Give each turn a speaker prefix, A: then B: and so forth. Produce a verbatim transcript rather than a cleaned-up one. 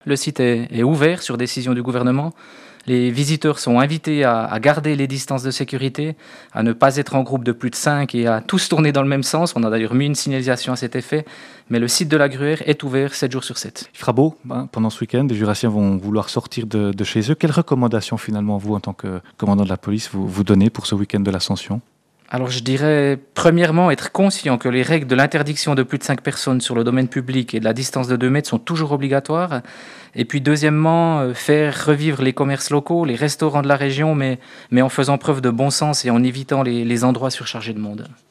A: Le site est, est ouvert sur décision du gouvernement. Les visiteurs sont invités à, à garder les distances de sécurité, à ne pas être en groupe de plus de cinq et à tous tourner dans le même sens. On a d'ailleurs mis une signalisation à cet effet. Mais le site de la Gruère est ouvert sept jours sur sept.
B: Il fera beau hein, pendant ce week-end. Les Jurassiens vont vouloir sortir de, de chez eux. Quelles recommandations finalement vous, en tant que commandant de la police, vous, vous donnez pour ce week-end de l'Ascension ?
A: Alors je dirais, premièrement, être conscient que les règles de l'interdiction de plus de cinq personnes sur le domaine public et de la distance de deux mètres sont toujours obligatoires. Et puis deuxièmement, faire revivre les commerces locaux, les restaurants de la région, mais, mais en faisant preuve de bon sens et en évitant les, les endroits surchargés de monde.